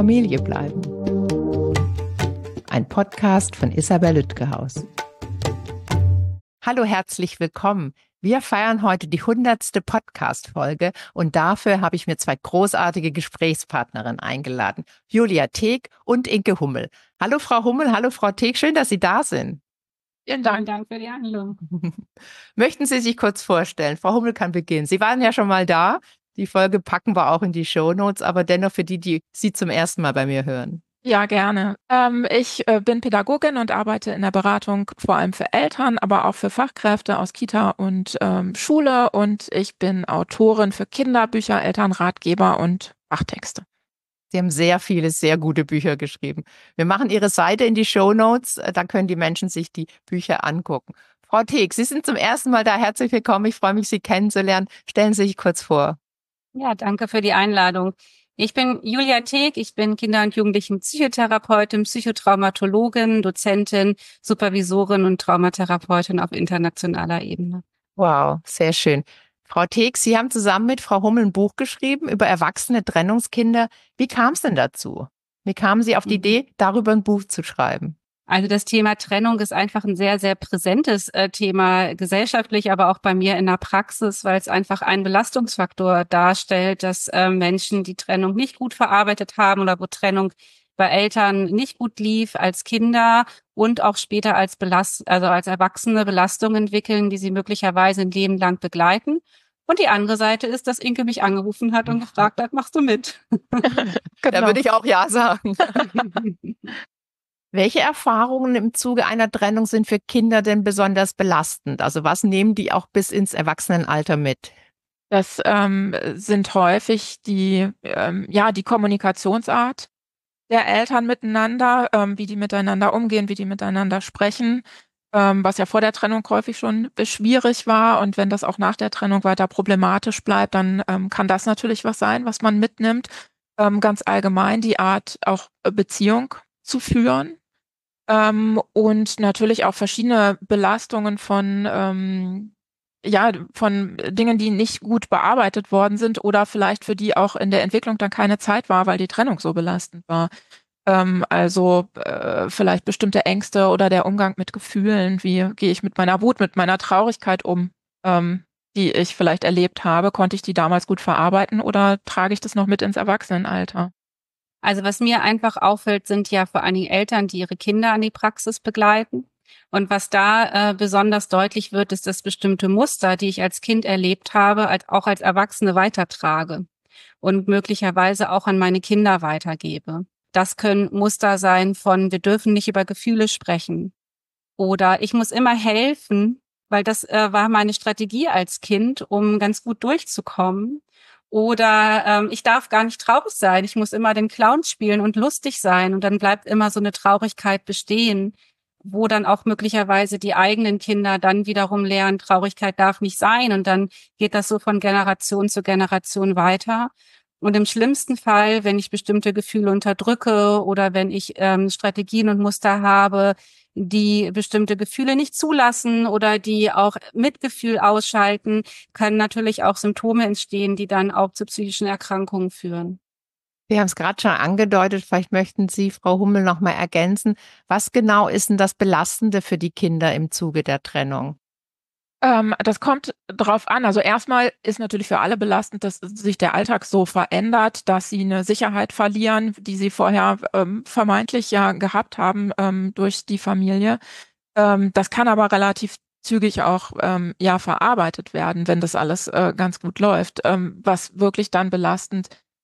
Familie bleiben. Ein Podcast von Isabel Lütgehaus. Hallo, herzlich willkommen. Wir feiern heute die 100. Podcast-Folge und dafür habe ich mir zwei großartige Gesprächspartnerinnen eingeladen. Julia Teek und Inke Hummel. Hallo Frau Hummel, hallo Frau Teek, schön, dass Sie da sind. Vielen Dank für die Einladung. Möchten Sie sich kurz vorstellen? Frau Hummel kann beginnen. Sie waren ja schon mal da. Die Folge packen wir auch in die Shownotes, aber dennoch für die Sie zum ersten Mal bei mir hören. Ja, gerne. Ich bin Pädagogin und arbeite in der Beratung vor allem für Eltern, aber auch für Fachkräfte aus Kita und Schule. Und ich bin Autorin für Kinderbücher, Elternratgeber und Fachtexte. Sie haben sehr viele, sehr gute Bücher geschrieben. Wir machen Ihre Seite in die Shownotes, da können die Menschen sich die Bücher angucken. Frau Teek, Sie sind zum ersten Mal da. Herzlich willkommen. Ich freue mich, Sie kennenzulernen. Stellen Sie sich kurz vor. Ja, danke für die Einladung. Ich bin Julia Teek, ich bin Kinder- und Jugendlichen-Psychotherapeutin, Psychotraumatologin, Dozentin, Supervisorin und Traumatherapeutin auf internationaler Ebene. Wow, sehr schön. Frau Teek, Sie haben zusammen mit Frau Hummel ein Buch geschrieben über erwachsene Trennungskinder. Wie kam es denn dazu? Wie kamen Sie auf die Idee, darüber ein Buch zu schreiben? Also das Thema Trennung ist einfach ein sehr, sehr präsentes Thema gesellschaftlich, aber auch bei mir in der Praxis, weil es einfach einen Belastungsfaktor darstellt, dass Menschen die Trennung nicht gut verarbeitet haben oder wo Trennung bei Eltern nicht gut lief als Kinder und auch später als als Erwachsene Belastung entwickeln, die sie möglicherweise ein Leben lang begleiten. Und die andere Seite ist, dass Inke mich angerufen hat und gefragt hat, machst du mit? Genau. Da würde ich auch ja sagen. Welche Erfahrungen im Zuge einer Trennung sind für Kinder denn besonders belastend? Also was nehmen die auch bis ins Erwachsenenalter mit? Das sind häufig die Kommunikationsart der Eltern miteinander, wie die miteinander umgehen, wie die miteinander sprechen, was ja vor der Trennung häufig schon schwierig war. Und wenn das auch nach der Trennung weiter problematisch bleibt, dann kann das natürlich was sein, was man mitnimmt. Ganz allgemein die Art, auch Beziehung zu führen. Und natürlich auch verschiedene Belastungen von Dingen, die nicht gut bearbeitet worden sind oder vielleicht für die auch in der Entwicklung dann keine Zeit war, weil die Trennung so belastend war. Vielleicht bestimmte Ängste oder der Umgang mit Gefühlen, wie gehe ich mit meiner Wut, mit meiner Traurigkeit um, die ich vielleicht erlebt habe, konnte ich die damals gut verarbeiten oder trage ich das noch mit ins Erwachsenenalter? Also was mir einfach auffällt, sind ja vor allen Dingen Eltern, die ihre Kinder an die Praxis begleiten. Und was da besonders deutlich wird, ist, dass bestimmte Muster, die ich als Kind erlebt habe, auch als Erwachsene weitertrage und möglicherweise auch an meine Kinder weitergebe. Das können Muster sein von, wir dürfen nicht über Gefühle sprechen oder ich muss immer helfen, weil das war meine Strategie als Kind, um ganz gut durchzukommen. Oder ich darf gar nicht traurig sein, ich muss immer den Clown spielen und lustig sein und dann bleibt immer so eine Traurigkeit bestehen, wo dann auch möglicherweise die eigenen Kinder dann wiederum lernen, Traurigkeit darf nicht sein und dann geht das so von Generation zu Generation weiter. Und im schlimmsten Fall, wenn ich bestimmte Gefühle unterdrücke oder wenn ich Strategien und Muster habe, die bestimmte Gefühle nicht zulassen oder die auch Mitgefühl ausschalten, können natürlich auch Symptome entstehen, die dann auch zu psychischen Erkrankungen führen. Wir haben es gerade schon angedeutet, vielleicht möchten Sie, Frau Hummel, noch mal ergänzen. Was genau ist denn das Belastende für die Kinder im Zuge der Trennung? Das kommt drauf an. Also erstmal ist natürlich für alle belastend, dass sich der Alltag so verändert, dass sie eine Sicherheit verlieren, die sie vorher vermeintlich ja gehabt haben durch die Familie. Das kann aber relativ zügig auch verarbeitet werden, wenn das alles ganz gut läuft. Was wirklich dann belastend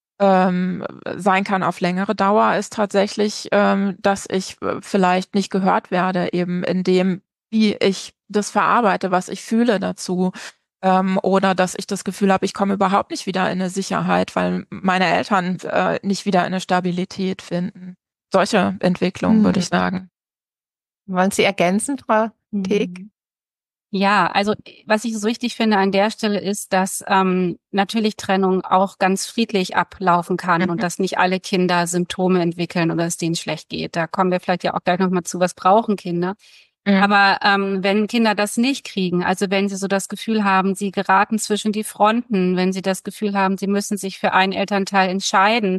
sein kann auf längere Dauer, ist tatsächlich, dass ich vielleicht nicht gehört werde, eben in dem, wie ich das verarbeite, was ich fühle dazu. Oder dass ich das Gefühl habe, ich komme überhaupt nicht wieder in eine Sicherheit, weil meine Eltern nicht wieder in eine Stabilität finden. Solche Entwicklungen, würde ich sagen. Wollen Sie ergänzen, Frau Teek? Ja, also was ich so wichtig finde an der Stelle ist, dass natürlich Trennung auch ganz friedlich ablaufen kann und dass nicht alle Kinder Symptome entwickeln oder es denen schlecht geht. Da kommen wir vielleicht ja auch gleich nochmal zu, was brauchen Kinder. Aber wenn Kinder das nicht kriegen, also wenn sie so das Gefühl haben, sie geraten zwischen die Fronten, wenn sie das Gefühl haben, sie müssen sich für einen Elternteil entscheiden,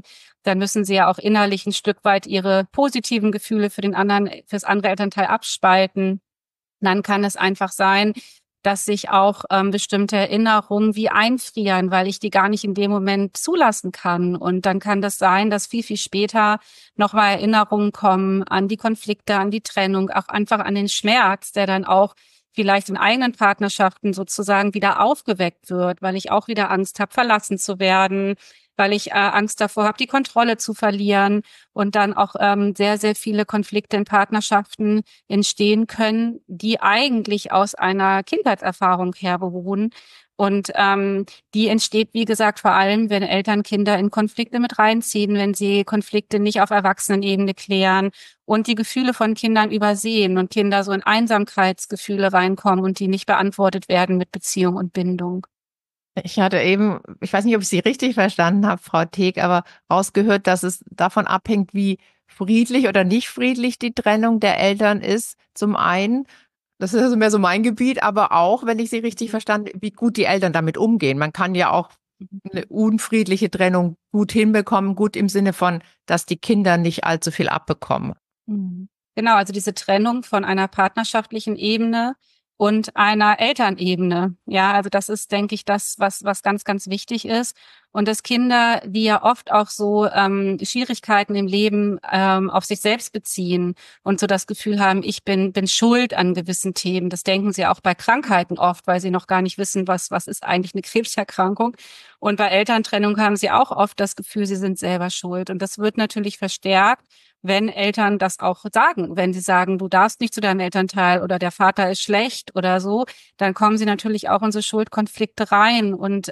dann müssen sie ja auch innerlich ein Stück weit ihre positiven Gefühle fürs andere Elternteil abspalten. Dann kann es einfach sein, dass sich auch bestimmte Erinnerungen wie einfrieren, weil ich die gar nicht in dem Moment zulassen kann. Und dann kann das sein, dass viel, viel später nochmal Erinnerungen kommen an die Konflikte, an die Trennung, auch einfach an den Schmerz, der dann auch vielleicht in eigenen Partnerschaften sozusagen wieder aufgeweckt wird, weil ich auch wieder Angst habe, verlassen zu werden, weil ich Angst davor habe, die Kontrolle zu verlieren und dann auch sehr, sehr viele Konflikte in Partnerschaften entstehen können, die eigentlich aus einer Kindheitserfahrung her beruhen. Und die entsteht, wie gesagt, vor allem, wenn Eltern Kinder in Konflikte mit reinziehen, wenn sie Konflikte nicht auf Erwachsenenebene klären und die Gefühle von Kindern übersehen und Kinder so in Einsamkeitsgefühle reinkommen und die nicht beantwortet werden mit Beziehung und Bindung. Ich hatte eben, ich weiß nicht, ob ich Sie richtig verstanden habe, Frau Teeck, aber rausgehört, dass es davon abhängt, wie friedlich oder nicht friedlich die Trennung der Eltern ist. Zum einen, das ist also mehr so mein Gebiet, aber auch, wenn ich Sie richtig verstanden, wie gut die Eltern damit umgehen. Man kann ja auch eine unfriedliche Trennung gut hinbekommen, gut im Sinne von, dass die Kinder nicht allzu viel abbekommen. Genau, also diese Trennung von einer partnerschaftlichen Ebene und einer Elternebene. Ja, also das ist, denke ich, das, was ganz, ganz wichtig ist. Und dass Kinder, die ja oft auch so Schwierigkeiten im Leben auf sich selbst beziehen und so das Gefühl haben, ich bin schuld an gewissen Themen. Das denken sie auch bei Krankheiten oft, weil sie noch gar nicht wissen, was ist eigentlich eine Krebserkrankung. Und bei Elterntrennung haben sie auch oft das Gefühl, sie sind selber schuld. Und das wird natürlich verstärkt, wenn Eltern das auch sagen. Wenn sie sagen, du darfst nicht zu deinem Elternteil oder der Vater ist schlecht oder so, dann kommen sie natürlich auch in so Schuldkonflikte rein. Und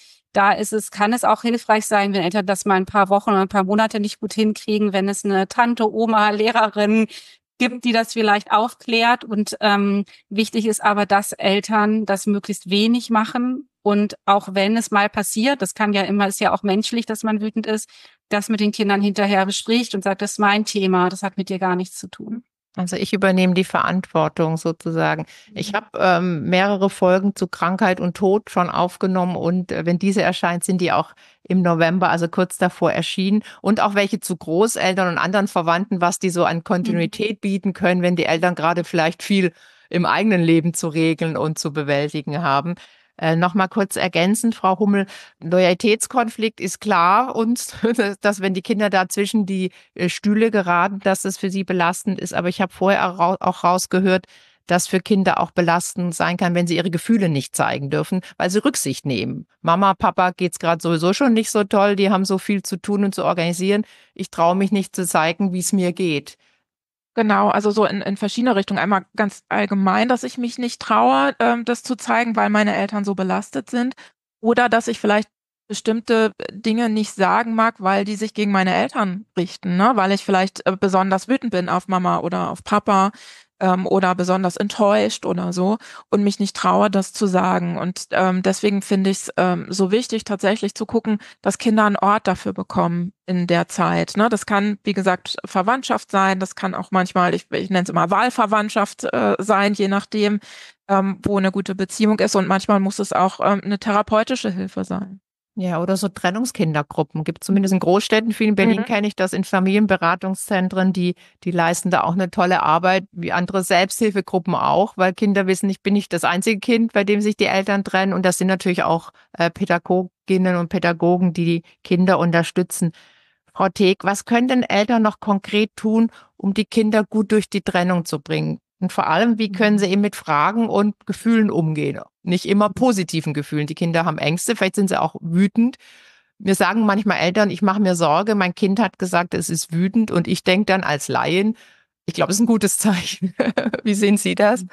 kann es auch hilfreich sein, wenn Eltern das mal ein paar Wochen oder ein paar Monate nicht gut hinkriegen, wenn es eine Tante, Oma, Lehrerin gibt, die das vielleicht aufklärt. Und wichtig ist aber, dass Eltern das möglichst wenig machen. Und auch wenn es mal passiert, das kann ja immer, ist ja auch menschlich, dass man wütend ist, das mit den Kindern hinterher bespricht und sagt, das ist mein Thema, das hat mit dir gar nichts zu tun. Also ich übernehme die Verantwortung sozusagen. Ich habe mehrere Folgen zu Krankheit und Tod schon aufgenommen und wenn diese erscheint, sind die auch im November, also kurz davor erschienen und auch welche zu Großeltern und anderen Verwandten, was die so an Kontinuität bieten können, wenn die Eltern gerade vielleicht viel im eigenen Leben zu regeln und zu bewältigen haben. Noch mal kurz ergänzend, Frau Hummel, Loyalitätskonflikt ist klar uns, dass wenn die Kinder da zwischen die Stühle geraten, dass das für sie belastend ist. Aber ich habe vorher auch rausgehört, dass für Kinder auch belastend sein kann, wenn sie ihre Gefühle nicht zeigen dürfen, weil sie Rücksicht nehmen. Mama, Papa geht's gerade sowieso schon nicht so toll, die haben so viel zu tun und zu organisieren. Ich traue mich nicht zu zeigen, wie es mir geht. Genau, also so in verschiedene Richtungen. Einmal ganz allgemein, dass ich mich nicht traue, das zu zeigen, weil meine Eltern so belastet sind. Oder dass ich vielleicht bestimmte Dinge nicht sagen mag, weil die sich gegen meine Eltern richten, ne? Weil ich vielleicht besonders wütend bin auf Mama oder auf Papa oder besonders enttäuscht oder so und mich nicht traue, das zu sagen. Und deswegen finde ich es so wichtig, tatsächlich zu gucken, dass Kinder einen Ort dafür bekommen in der Zeit. Ne? Das kann, wie gesagt, Verwandtschaft sein, das kann auch manchmal, ich nenne es immer Wahlverwandtschaft sein, je nachdem, wo eine gute Beziehung ist. Und manchmal muss es auch eine therapeutische Hilfe sein. Ja, oder so Trennungskindergruppen. Gibt zumindest in Großstädten, viel in Berlin kenne ich das, in Familienberatungszentren, die leisten da auch eine tolle Arbeit, wie andere Selbsthilfegruppen auch, weil Kinder wissen, ich bin nicht das einzige Kind, bei dem sich die Eltern trennen. Und das sind natürlich auch Pädagoginnen und Pädagogen, die Kinder unterstützen. Frau Teeck, was können denn Eltern noch konkret tun, um die Kinder gut durch die Trennung zu bringen? Und vor allem, wie können sie eben mit Fragen und Gefühlen umgehen? Nicht immer positiven Gefühlen. Die Kinder haben Ängste, vielleicht sind sie auch wütend. Mir sagen manchmal Eltern, ich mache mir Sorge, mein Kind hat gesagt, es ist wütend und ich denke dann als Laien, ich glaube, es ist ein gutes Zeichen. Wie sehen Sie das?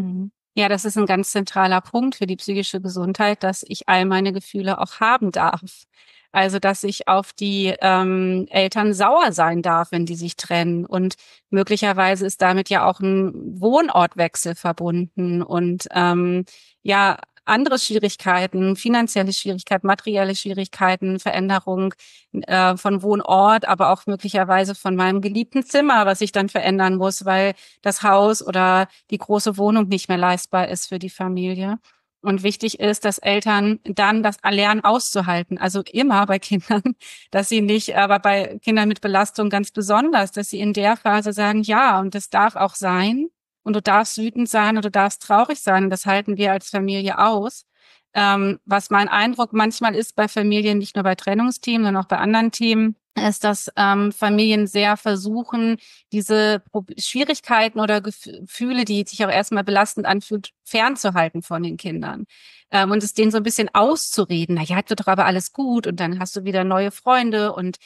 Ja, das ist ein ganz zentraler Punkt für die psychische Gesundheit, dass ich all meine Gefühle auch haben darf. Also, dass ich auf die Eltern sauer sein darf, wenn die sich trennen. Und möglicherweise ist damit ja auch ein Wohnortwechsel verbunden und andere Schwierigkeiten, finanzielle Schwierigkeiten, materielle Schwierigkeiten, Veränderung von Wohnort, aber auch möglicherweise von meinem geliebten Zimmer, was ich dann verändern muss, weil das Haus oder die große Wohnung nicht mehr leistbar ist für die Familie. Und wichtig ist, dass Eltern dann das lernen auszuhalten. Also immer bei Kindern, dass sie nicht, aber bei Kindern mit Belastung ganz besonders, dass sie in der Phase sagen, ja, und das darf auch sein. Und du darfst wütend sein und du darfst traurig sein. Und das halten wir als Familie aus. Was mein Eindruck manchmal ist bei Familien, nicht nur bei Trennungsthemen, sondern auch bei anderen Themen, ist, dass Familien sehr versuchen, diese Schwierigkeiten oder Gefühle, die sich auch erstmal belastend anfühlt, fernzuhalten von den Kindern. Und es denen so ein bisschen auszureden, na ja, wird doch aber alles gut und dann hast du wieder neue Freunde und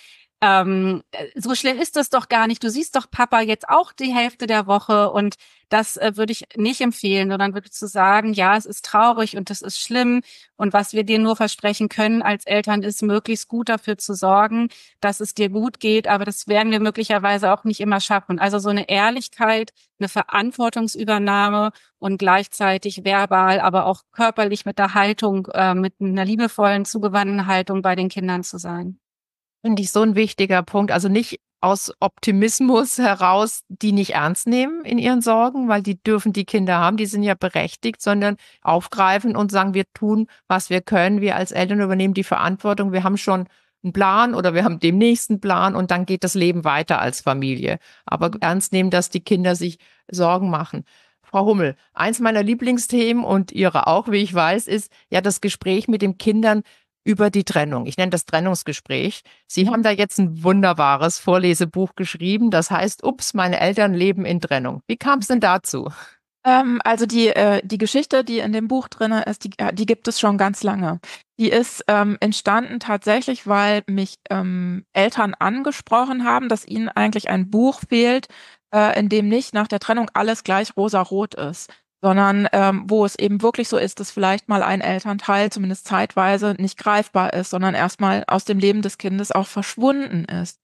so schlimm ist das doch gar nicht. Du siehst doch Papa jetzt auch die Hälfte der Woche und das würde ich nicht empfehlen, sondern wirklich zu sagen, ja, es ist traurig und das ist schlimm und was wir dir nur versprechen können als Eltern ist, möglichst gut dafür zu sorgen, dass es dir gut geht, aber das werden wir möglicherweise auch nicht immer schaffen. Also so eine Ehrlichkeit, eine Verantwortungsübernahme und gleichzeitig verbal, aber auch körperlich mit der Haltung, mit einer liebevollen, zugewandten Haltung bei den Kindern zu sein. Finde ich so ein wichtiger Punkt. Also nicht aus Optimismus heraus, die nicht ernst nehmen in ihren Sorgen, weil die dürfen die Kinder haben, die sind ja berechtigt, sondern aufgreifen und sagen, wir tun, was wir können. Wir als Eltern übernehmen die Verantwortung. Wir haben schon einen Plan oder wir haben demnächst einen Plan und dann geht das Leben weiter als Familie. Aber ernst nehmen, dass die Kinder sich Sorgen machen. Frau Hummel, eins meiner Lieblingsthemen und Ihre auch, wie ich weiß, ist ja das Gespräch mit den Kindern über die Trennung. Ich nenne das Trennungsgespräch. Sie haben da jetzt ein wunderbares Vorlesebuch geschrieben. Das heißt, ups, meine Eltern leben in Trennung. Wie kam es denn dazu? Also die Geschichte, die in dem Buch drin ist, die gibt es schon ganz lange. Die ist entstanden tatsächlich, weil mich Eltern angesprochen haben, dass ihnen eigentlich ein Buch fehlt, in dem nicht nach der Trennung alles gleich rosarot ist, sondern wo es eben wirklich so ist, dass vielleicht mal ein Elternteil zumindest zeitweise nicht greifbar ist, sondern erstmal aus dem Leben des Kindes auch verschwunden ist.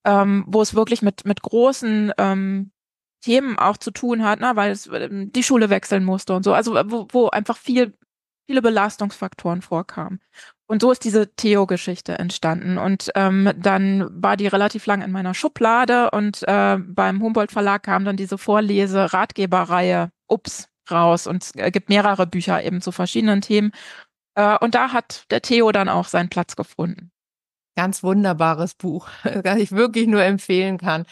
Wo es wirklich mit großen Themen auch zu tun hat, ne, weil es die Schule wechseln musste und so, also wo einfach viele Belastungsfaktoren vorkamen. Und so ist diese Theo-Geschichte entstanden. Und dann war die relativ lang in meiner Schublade und beim Humboldt Verlag kam dann diese Vorlese-Ratgeberreihe Ups raus und es gibt mehrere Bücher eben zu verschiedenen Themen. Und da hat der Theo dann auch seinen Platz gefunden. Ganz wunderbares Buch, das ich wirklich nur empfehlen kann.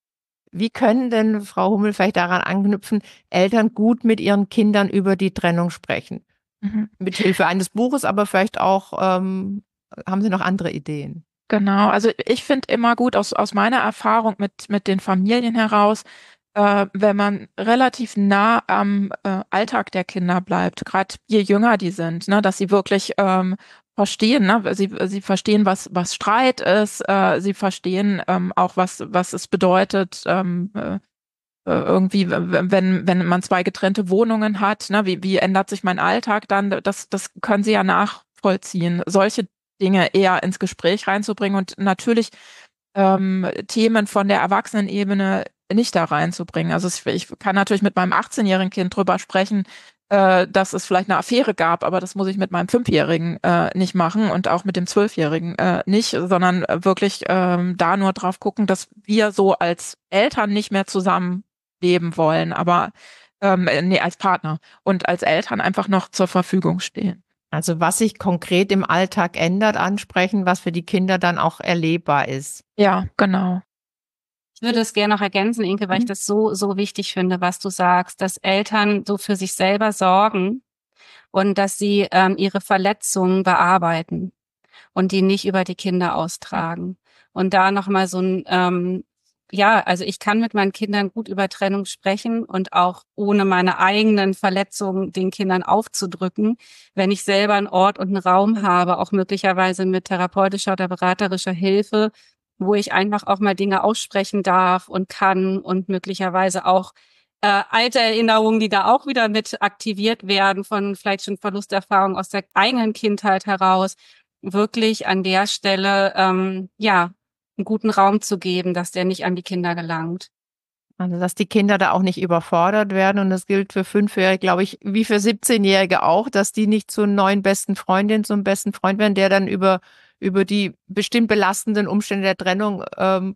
Wie können denn, Frau Hummel, vielleicht daran anknüpfen, Eltern gut mit ihren Kindern über die Trennung sprechen? Mit Hilfe eines Buches, aber vielleicht auch, haben Sie noch andere Ideen? Genau, also ich finde immer gut aus meiner Erfahrung mit den Familien heraus, wenn man relativ nah am Alltag der Kinder bleibt, gerade je jünger die sind, ne, dass sie wirklich verstehen, ne, sie verstehen, was Streit ist, sie verstehen auch, was es bedeutet, irgendwie, wenn man zwei getrennte Wohnungen hat, ne, wie ändert sich mein Alltag dann? Das können sie ja nachvollziehen. Solche Dinge eher ins Gespräch reinzubringen und natürlich Themen von der Erwachsenenebene nicht da reinzubringen. Also ich kann natürlich mit meinem 18-jährigen Kind drüber sprechen, dass es vielleicht eine Affäre gab, aber das muss ich mit meinem 5-Jährigen nicht machen und auch mit dem 12-Jährigen nicht, sondern wirklich da nur drauf gucken, dass wir so als Eltern nicht mehr zusammenleben wollen, aber als Partner und als Eltern einfach noch zur Verfügung stehen. Also was sich konkret im Alltag ändert, ansprechen, was für die Kinder dann auch erlebbar ist. Ja, genau. Ich würde es gerne noch ergänzen, Inke, weil ich das so wichtig finde, was du sagst, dass Eltern so für sich selber sorgen und dass sie ihre Verletzungen bearbeiten und die nicht über die Kinder austragen. Und da nochmal so ein, also ich kann mit meinen Kindern gut über Trennung sprechen und auch ohne meine eigenen Verletzungen den Kindern aufzudrücken, wenn ich selber einen Ort und einen Raum habe, auch möglicherweise mit therapeutischer oder beraterischer Hilfe, wo ich einfach auch mal Dinge aussprechen darf und kann und möglicherweise auch alte Erinnerungen, die da auch wieder mit aktiviert werden von vielleicht schon Verlusterfahrungen aus der eigenen Kindheit heraus, wirklich an der Stelle einen guten Raum zu geben, dass der nicht an die Kinder gelangt. Also, dass die Kinder da auch nicht überfordert werden. Und das gilt für 5-Jährige, glaube ich, wie für 17-Jährige auch, dass die nicht zur neuen besten Freundin, zum besten Freund werden, der dann über die bestimmt belastenden Umstände der Trennung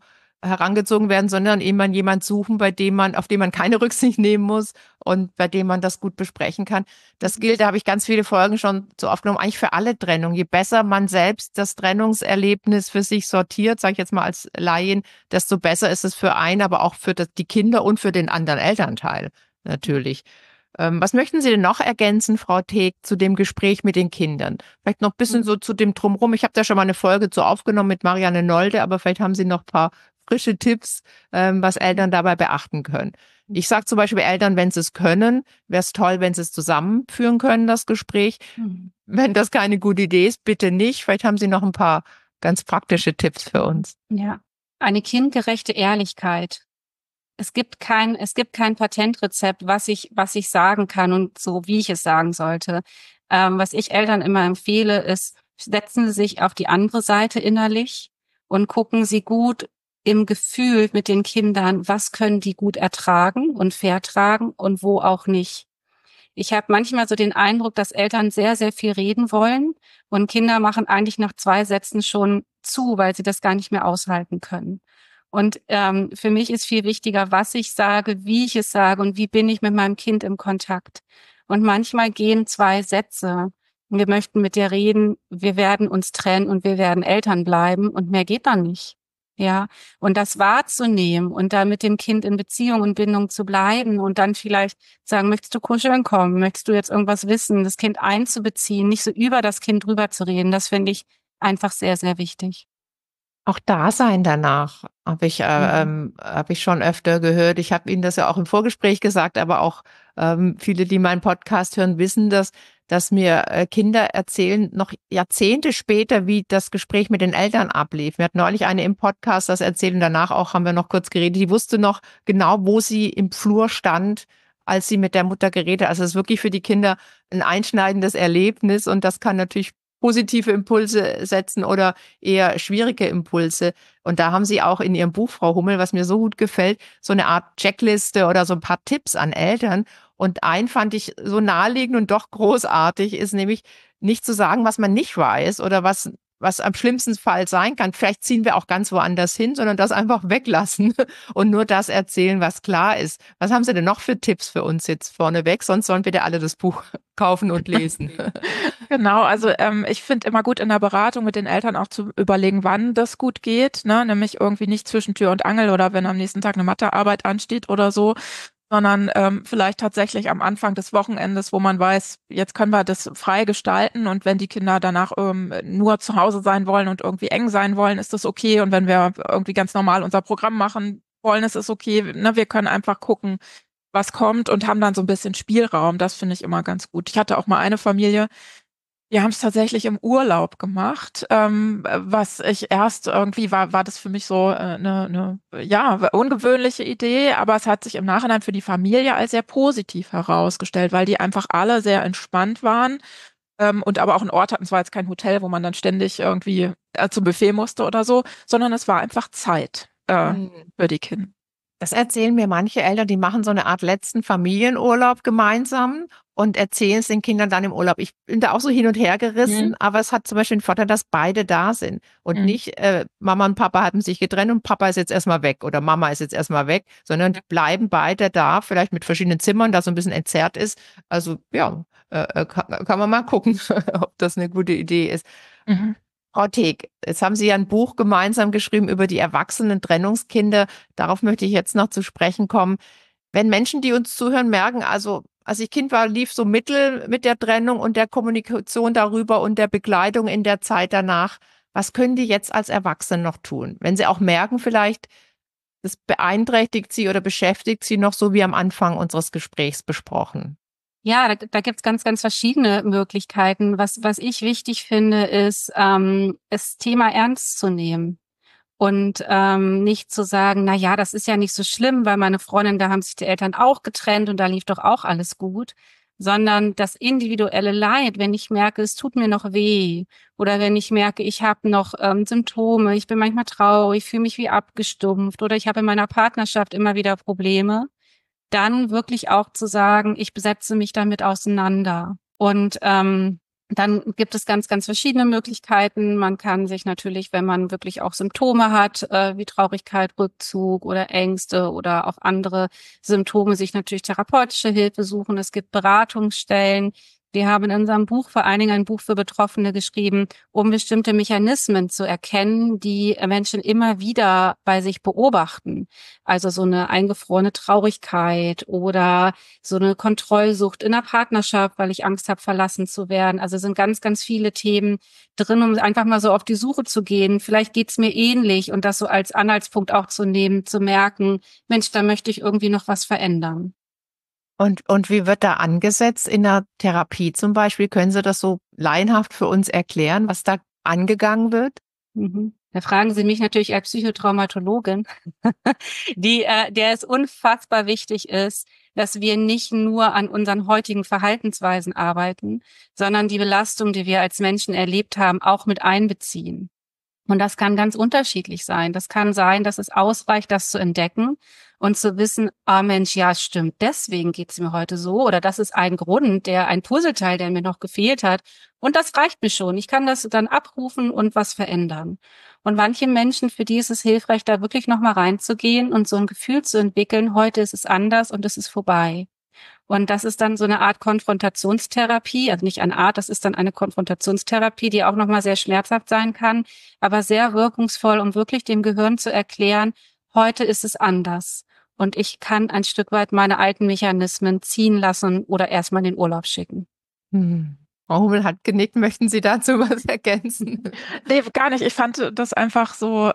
herangezogen werden, sondern eben jemand suchen, auf den man keine Rücksicht nehmen muss und bei dem man das gut besprechen kann. Das gilt, da habe ich ganz viele Folgen schon so aufgenommen, eigentlich für alle Trennungen. Je besser man selbst das Trennungserlebnis für sich sortiert, sage ich jetzt mal als Laien, desto besser ist es für einen, aber auch für die Kinder und für den anderen Elternteil natürlich. Was möchten Sie denn noch ergänzen, Frau Teeck, zu dem Gespräch mit den Kindern? Vielleicht noch ein bisschen so zu dem Drumherum. Ich habe da schon mal eine Folge zu aufgenommen mit Marianne Nolde, aber vielleicht haben Sie noch ein paar frische Tipps, was Eltern dabei beachten können. Ich sage zum Beispiel Eltern, wenn sie es können, wäre es toll, wenn sie es zusammenführen können, das Gespräch. Wenn das keine gute Idee ist, bitte nicht. Vielleicht haben Sie noch ein paar ganz praktische Tipps für uns. Ja, eine kindgerechte Ehrlichkeit. Es gibt kein Patentrezept, was ich sagen kann und so, wie ich es sagen sollte. Was ich Eltern immer empfehle, ist, setzen Sie sich auf die andere Seite innerlich und gucken Sie gut im Gefühl mit den Kindern, was können die gut ertragen und vertragen und wo auch nicht. Ich habe manchmal so den Eindruck, dass Eltern sehr, sehr viel reden wollen und Kinder machen eigentlich nach 2 Sätzen schon zu, weil sie das gar nicht mehr aushalten können. Und für mich ist viel wichtiger, was ich sage, wie ich es sage und wie bin ich mit meinem Kind im Kontakt. Und manchmal gehen 2 Sätze. Wir möchten mit dir reden, wir werden uns trennen und wir werden Eltern bleiben und mehr geht dann nicht. Ja, und das wahrzunehmen und da mit dem Kind in Beziehung und Bindung zu bleiben und dann vielleicht sagen, möchtest du kuscheln kommen? Möchtest du jetzt irgendwas wissen? Das Kind einzubeziehen, nicht so über das Kind drüber zu reden, das finde ich einfach sehr, sehr wichtig. Auch Dasein danach habe ich schon öfter gehört. Ich habe Ihnen das ja auch im Vorgespräch gesagt, aber auch viele, die meinen Podcast hören, wissen dass mir Kinder erzählen, noch Jahrzehnte später, wie das Gespräch mit den Eltern ablief. Mir hat neulich eine im Podcast das erzählt und danach auch haben wir noch kurz geredet. Die wusste noch genau, wo sie im Flur stand, als sie mit der Mutter geredet hat. Also es ist wirklich für die Kinder ein einschneidendes Erlebnis und das kann natürlich positive Impulse setzen oder eher schwierige Impulse. Und da haben Sie auch in Ihrem Buch, Frau Hummel, was mir so gut gefällt, so eine Art Checkliste oder so ein paar Tipps an Eltern. Und einen fand ich so naheliegend und doch großartig, ist nämlich nicht zu sagen, was man nicht weiß oder was am schlimmsten Fall sein kann. Vielleicht ziehen wir auch ganz woanders hin, sondern das einfach weglassen und nur das erzählen, was klar ist. Was haben Sie denn noch für Tipps für uns jetzt vorneweg? Sonst sollen bitte alle das Buch kaufen und lesen. Genau, also ich finde immer gut in der Beratung mit den Eltern auch zu überlegen, wann das gut geht, ne? Nämlich irgendwie nicht zwischen Tür und Angel oder wenn am nächsten Tag eine Mathearbeit ansteht oder so, sondern vielleicht tatsächlich am Anfang des Wochenendes, wo man weiß, jetzt können wir das frei gestalten und wenn die Kinder danach nur zu Hause sein wollen und irgendwie eng sein wollen, ist das okay und wenn wir irgendwie ganz normal unser Programm machen wollen, ist es okay, ne? Wir können einfach gucken, was kommt und haben dann so ein bisschen Spielraum. Das finde ich immer ganz gut. Ich hatte auch mal eine Familie, die haben es tatsächlich im Urlaub gemacht, was ich erst irgendwie war das für mich so eine ungewöhnliche Idee, aber es hat sich im Nachhinein für die Familie als sehr positiv herausgestellt, weil die einfach alle sehr entspannt waren und aber auch einen Ort hatten. Es war jetzt kein Hotel, wo man dann ständig irgendwie zum Buffet musste oder so, sondern es war einfach Zeit für die Kinder. Das erzählen mir manche Eltern, die machen so eine Art letzten Familienurlaub gemeinsam und erzählen es den Kindern dann im Urlaub. Ich bin da auch so hin und her gerissen, aber es hat zum Beispiel den Vorteil, dass beide da sind und nicht Mama und Papa hatten sich getrennt und Papa ist jetzt erstmal weg oder Mama ist jetzt erstmal weg, sondern die bleiben beide da, vielleicht mit verschiedenen Zimmern, da so ein bisschen entzerrt ist. Also ja, kann man mal gucken, ob das eine gute Idee ist. Frau Teeck, jetzt haben Sie ja ein Buch gemeinsam geschrieben über die erwachsenen Trennungskinder. Darauf möchte ich jetzt noch zu sprechen kommen. Wenn Menschen, die uns zuhören, merken, also als ich Kind war, lief so mittel mit der Trennung und der Kommunikation darüber und der Begleitung in der Zeit danach. Was können die jetzt als Erwachsene noch tun? Wenn sie auch merken, vielleicht, das beeinträchtigt sie oder beschäftigt sie noch so wie am Anfang unseres Gesprächs besprochen. Ja, da gibt's ganz, ganz verschiedene Möglichkeiten. Was ich wichtig finde, ist, das Thema ernst zu nehmen und nicht zu sagen, na ja, das ist ja nicht so schlimm, weil meine Freundin, da haben sich die Eltern auch getrennt und da lief doch auch alles gut, sondern das individuelle Leid, wenn ich merke, es tut mir noch weh oder wenn ich merke, ich habe noch Symptome, ich bin manchmal traurig, fühle mich wie abgestumpft oder ich habe in meiner Partnerschaft immer wieder Probleme, dann wirklich auch zu sagen, ich setze mich damit auseinander. Und Dann gibt es ganz, ganz verschiedene Möglichkeiten. Man kann sich natürlich, wenn man wirklich auch Symptome hat, wie Traurigkeit, Rückzug oder Ängste oder auch andere Symptome, sich natürlich therapeutische Hilfe suchen. Es gibt Beratungsstellen. Wir haben in unserem Buch vor allen Dingen ein Buch für Betroffene geschrieben, um bestimmte Mechanismen zu erkennen, die Menschen immer wieder bei sich beobachten. Also so eine eingefrorene Traurigkeit oder so eine Kontrollsucht in der Partnerschaft, weil ich Angst habe, verlassen zu werden. Also sind ganz, ganz viele Themen drin, um einfach mal so auf die Suche zu gehen. Vielleicht geht's mir ähnlich und das so als Anhaltspunkt auch zu nehmen, zu merken, Mensch, da möchte ich irgendwie noch was verändern. Und wie wird da angesetzt in der Therapie zum Beispiel? Können Sie das so laienhaft für uns erklären, was da angegangen wird? Da fragen Sie mich natürlich als Psychotraumatologin, der es unfassbar wichtig ist, dass wir nicht nur an unseren heutigen Verhaltensweisen arbeiten, sondern die Belastung, die wir als Menschen erlebt haben, auch mit einbeziehen. Und das kann ganz unterschiedlich sein. Das kann sein, dass es ausreicht, das zu entdecken und zu wissen, ah Mensch, ja, stimmt, deswegen geht's mir heute so. Oder das ist ein Grund, ein Puzzleteil, der mir noch gefehlt hat. Und das reicht mir schon. Ich kann das dann abrufen und was verändern. Und manche Menschen, für die ist es hilfreich, da wirklich nochmal reinzugehen und so ein Gefühl zu entwickeln, heute ist es anders und es ist vorbei. Und das ist dann so eine Art Konfrontationstherapie, also nicht eine Art, das ist dann eine Konfrontationstherapie, die auch nochmal sehr schmerzhaft sein kann, aber sehr wirkungsvoll, um wirklich dem Gehirn zu erklären, heute ist es anders. Und ich kann ein Stück weit meine alten Mechanismen ziehen lassen oder erstmal in den Urlaub schicken. Frau Hummel hat genickt. Möchten Sie dazu was ergänzen? Nee, gar nicht. Ich fand das einfach so,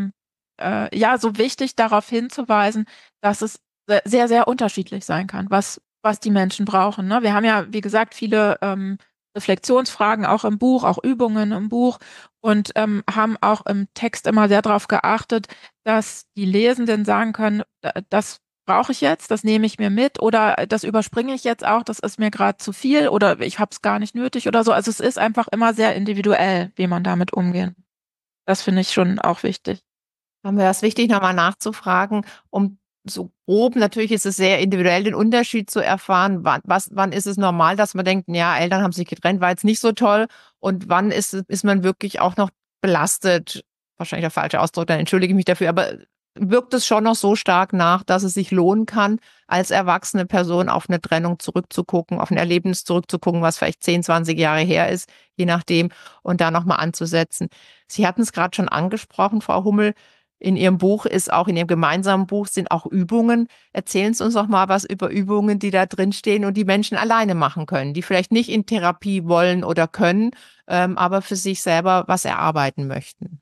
so wichtig, darauf hinzuweisen, dass es sehr, sehr unterschiedlich sein kann, was die Menschen brauchen. Ne? Wir haben ja, wie gesagt, viele Reflexionsfragen auch im Buch, auch Übungen im Buch und haben auch im Text immer sehr darauf geachtet, dass die Lesenden sagen können, das brauche ich jetzt, das nehme ich mir mit oder das überspringe ich jetzt auch, das ist mir gerade zu viel oder ich habe es gar nicht nötig oder so. Also es ist einfach immer sehr individuell, wie man damit umgeht. Das finde ich schon auch wichtig. Haben wir das wichtig, nochmal nachzufragen, um so grob, natürlich ist es sehr individuell, den Unterschied zu erfahren, wann ist es normal, dass man denkt, ja, Eltern haben sich getrennt, war jetzt nicht so toll und wann ist man wirklich auch noch belastet, wahrscheinlich der falsche Ausdruck, dann entschuldige ich mich dafür, aber wirkt es schon noch so stark nach, dass es sich lohnen kann, als erwachsene Person auf eine Trennung zurückzugucken, auf ein Erlebnis zurückzugucken, was vielleicht 10, 20 Jahre her ist, je nachdem, und da nochmal anzusetzen. Sie hatten es gerade schon angesprochen, Frau Hummel, in Ihrem Buch ist auch, in Ihrem gemeinsamen Buch sind auch Übungen. Erzählen Sie uns noch mal was über Übungen, die da drin stehen und die Menschen alleine machen können, die vielleicht nicht in Therapie wollen oder können, aber für sich selber was erarbeiten möchten.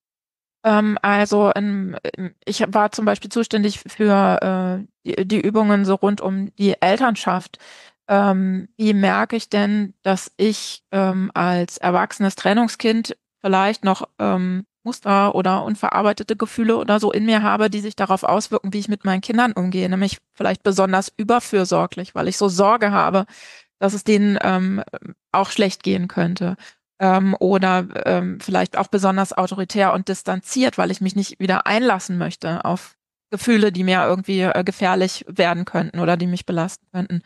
Ich war zum Beispiel zuständig für die Übungen so rund um die Elternschaft. Wie merke ich denn, dass ich als erwachsenes Trennungskind vielleicht noch Muster oder unverarbeitete Gefühle oder so in mir habe, die sich darauf auswirken, wie ich mit meinen Kindern umgehe, nämlich vielleicht besonders überfürsorglich, weil ich so Sorge habe, dass es denen auch schlecht gehen könnte. Oder vielleicht auch besonders autoritär und distanziert, weil ich mich nicht wieder einlassen möchte auf Gefühle, die mir irgendwie gefährlich werden könnten oder die mich belasten könnten.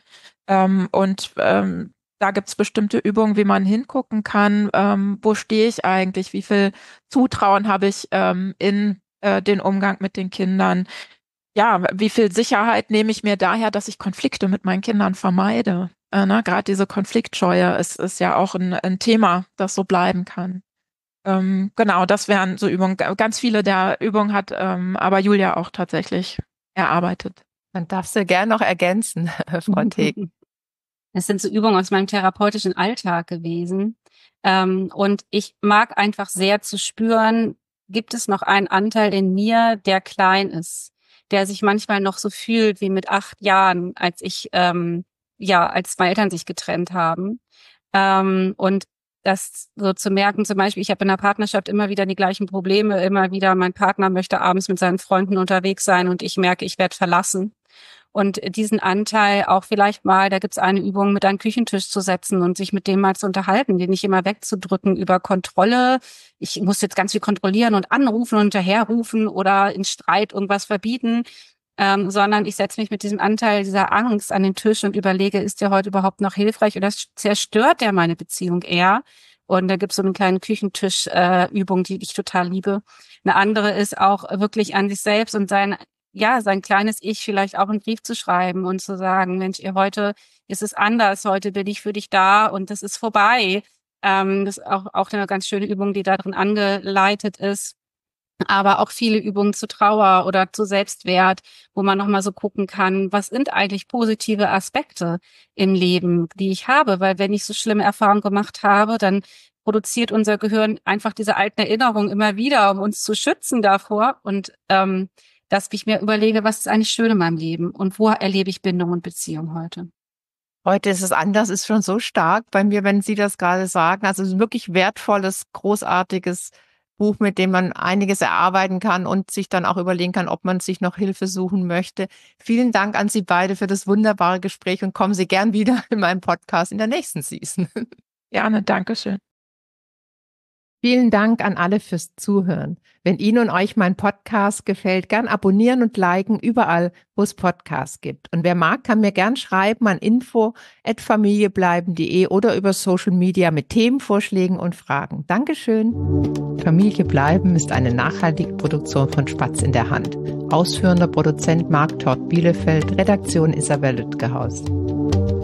Da gibt's bestimmte Übungen, wie man hingucken kann, wo stehe ich eigentlich, wie viel Zutrauen habe ich in den Umgang mit den Kindern. Ja, wie viel Sicherheit nehme ich mir daher, dass ich Konflikte mit meinen Kindern vermeide. Gerade diese Konfliktscheue ist ja auch ein Thema, das so bleiben kann. Genau, das wären so Übungen. Ganz viele der Übungen hat aber Julia auch tatsächlich erarbeitet. Man darf sie gerne noch ergänzen, Frau Theken. Das sind so Übungen aus meinem therapeutischen Alltag gewesen. Und ich mag einfach sehr zu spüren, gibt es noch einen Anteil in mir, der klein ist, der sich manchmal noch so fühlt wie mit 8 Jahren, als als meine Eltern sich getrennt haben. Und das so zu merken, zum Beispiel, ich habe in der Partnerschaft immer wieder die gleichen Probleme, immer wieder mein Partner möchte abends mit seinen Freunden unterwegs sein und ich merke, ich werde verlassen. Und diesen Anteil auch vielleicht mal, da gibt's eine Übung, mit an den Küchentisch zu setzen und sich mit dem mal zu unterhalten, den nicht immer wegzudrücken über Kontrolle. Ich muss jetzt ganz viel kontrollieren und anrufen und hinterherrufen oder in Streit irgendwas verbieten. sondern ich setze mich mit diesem Anteil dieser Angst an den Tisch und überlege, ist der heute überhaupt noch hilfreich oder zerstört der meine Beziehung eher? Und da gibt es so eine kleine Küchentisch-Übung, die ich total liebe. Eine andere ist auch wirklich an sich selbst und sein kleines Ich vielleicht auch einen Brief zu schreiben und zu sagen, Mensch, heute ist es anders, heute bin ich für dich da und das ist vorbei. Das ist auch eine ganz schöne Übung, die da drin angeleitet ist. Aber auch viele Übungen zu Trauer oder zu Selbstwert, wo man nochmal so gucken kann, was sind eigentlich positive Aspekte im Leben, die ich habe? Weil wenn ich so schlimme Erfahrungen gemacht habe, dann produziert unser Gehirn einfach diese alten Erinnerungen immer wieder, um uns zu schützen davor. Und dass ich mir überlege, was ist eigentlich schön in meinem Leben und wo erlebe ich Bindung und Beziehung heute? Heute ist es anders, ist schon so stark bei mir, wenn Sie das gerade sagen. Also es ist ein wirklich wertvolles, großartiges Buch, mit dem man einiges erarbeiten kann und sich dann auch überlegen kann, ob man sich noch Hilfe suchen möchte. Vielen Dank an Sie beide für das wunderbare Gespräch und kommen Sie gern wieder in meinem Podcast in der nächsten Season. Gerne, Dankeschön. Vielen Dank an alle fürs Zuhören. Wenn Ihnen und euch mein Podcast gefällt, gern abonnieren und liken überall, wo es Podcasts gibt. Und wer mag, kann mir gern schreiben an info@familiebleiben.de oder über Social Media mit Themenvorschlägen und Fragen. Dankeschön. Familie bleiben ist eine nachhaltige Produktion von Spatz in der Hand. Ausführender Produzent Marc Tort Bielefeld, Redaktion Isabel Lütgehaus.